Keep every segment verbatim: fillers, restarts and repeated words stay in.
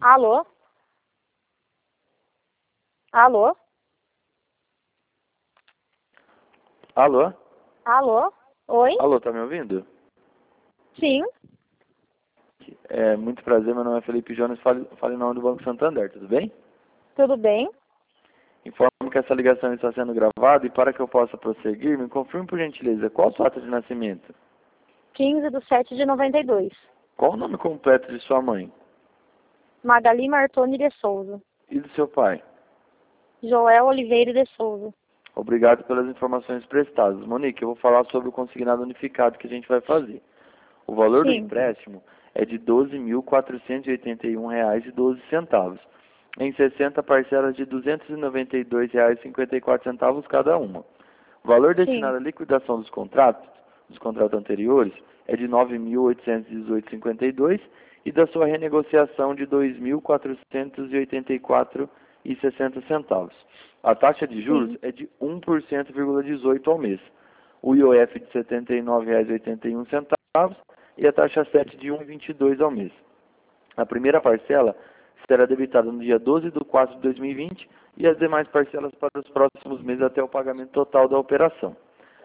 Alô? Alô? Alô? Alô? Oi? Alô, tá me ouvindo? Sim, É, muito prazer, meu nome é Felipe Jones, fale, fale em nome do Banco Santander, tudo bem? tudo bem? Informo que essa ligação está sendo gravada e para que eu possa prosseguir, me confirme por gentileza, qual a sua data de nascimento? quinze de sete de noventa e dois. Qual o nome completo de sua mãe? Magali Martoni de Souza. E do seu pai? Joel Oliveira de Souza. Obrigado pelas informações prestadas. Monique, eu vou falar sobre o consignado unificado que a gente vai fazer. O valor do Sim. empréstimo é de doze mil quatrocentos e oitenta e um reais e doze centavos, em sessenta parcelas de duzentos e noventa e dois reais e cinquenta e quatro centavos cada uma. O valor Sim. destinado à liquidação dos contratos, dos contratos anteriores, é de nove mil oitocentos e dezoito reais e cinquenta e dois centavos e da sua renegociação de dois mil quatrocentos e oitenta e quatro reais e sessenta centavos. A taxa de juros Sim. é de um por cento vírgula dezoito ao mês. O I O F de setenta e nove reais e oitenta e um centavos e a taxa sete de um vírgula vinte e dois ao mês. A primeira parcela será debitada no dia doze de quatro de dois mil e vinte e as demais parcelas para os próximos meses até o pagamento total da operação.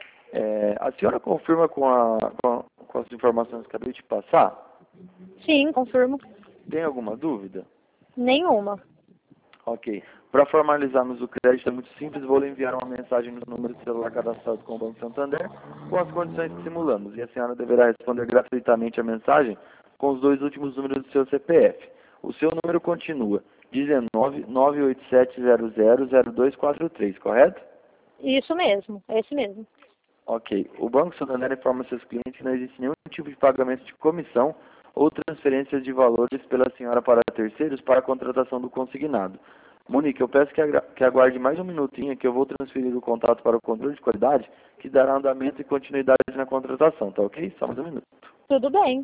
É, a senhora confirma com, a, com, a, com as informações que acabei de passar? Sim, confirmo. Tem alguma dúvida? Nenhuma. Ok. Para formalizarmos o crédito é muito simples, vou lhe enviar uma mensagem no número de celular cadastrado com o Banco Santander com as condições que simulamos e a senhora deverá responder gratuitamente a mensagem com os dois últimos números do seu C P F. O seu número continua dezenove, nove oito sete zero zero, zero dois quatro três, correto? Isso mesmo, é esse mesmo. Ok. O Banco Santander informa seus clientes que não existe nenhum tipo de pagamento de comissão ou transferências de valores pela senhora para terceiros para a contratação do consignado. Monique, eu peço que, agra- que aguarde mais um minutinho que eu vou transferir o contato para o controle de qualidade, que dará andamento e continuidade na contratação, tá ok? Só mais um minuto. Tudo bem.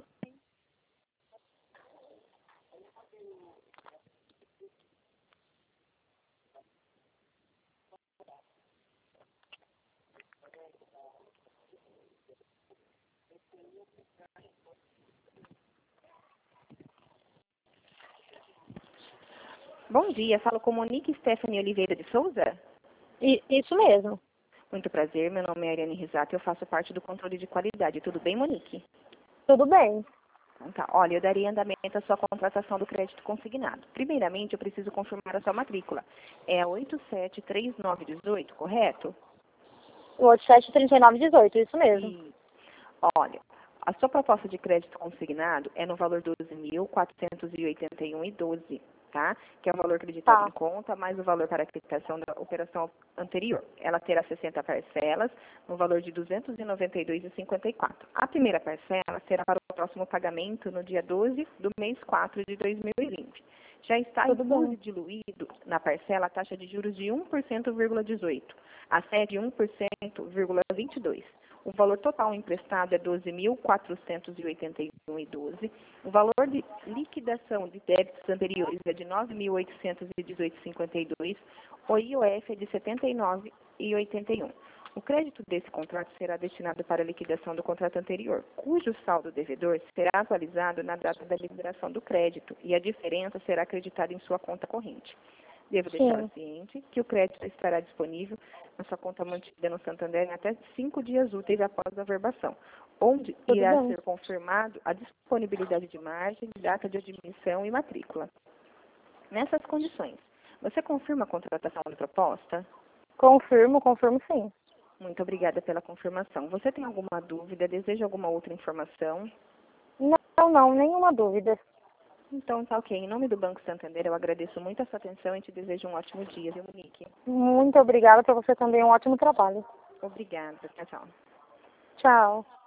Bom dia, falo com Monique Stephanie Oliveira de Souza. I- isso mesmo. Muito prazer, meu nome é Ariane Risato e eu faço parte do controle de qualidade. Tudo bem, Monique? Tudo bem. Então tá, olha, eu daria andamento à sua contratação do crédito consignado. Primeiramente, eu preciso confirmar a sua matrícula. É a oito sete três nove um oito, correto? O oito sete três nove um oito, isso mesmo. E, olha, a sua proposta de crédito consignado é no valor doze mil quatrocentos e oitenta e um reais e doze centavos. Tá? Que é o valor acreditado Tá. em conta, mais o valor para a quitação da operação anterior. Ela terá sessenta parcelas, no valor de duzentos e noventa e dois reais e cinquenta e quatro centavos. A primeira parcela será para o próximo pagamento no dia doze do mês quatro de dois mil e vinte. Já está Tudo incluso bem. e diluído na parcela a taxa de juros de um por cento vírgula dezoito, a sede um por cento vírgula vinte e dois. O valor total emprestado é doze mil quatrocentos e oitenta e um reais e doze centavos. O valor de liquidação de débitos anteriores é de nove mil oitocentos e dezoito reais e cinquenta e dois centavos. O I O F é de setenta e nove reais e oitenta e um centavos. O crédito desse contrato será destinado para a liquidação do contrato anterior, cujo saldo devedor será atualizado na data da liberação do crédito e a diferença será acreditada em sua conta corrente. Devo deixar Sim. ciente que o crédito estará disponível na sua conta mantida no Santander em até cinco dias úteis após a verbação, onde Tudo irá bem. ser confirmado a disponibilidade de margem, data de admissão e matrícula. Nessas condições, você confirma a contratação da proposta? Confirmo, confirmo sim. Muito obrigada pela confirmação. Você tem alguma dúvida? Deseja alguma outra informação? Não, não, nenhuma dúvida. Então, tá ok. Em nome do Banco Santander, eu agradeço muito a sua atenção e te desejo um ótimo dia, viu, Monique? Muito obrigada para você também, um ótimo trabalho. Obrigada. Tchau, tchau. Tchau.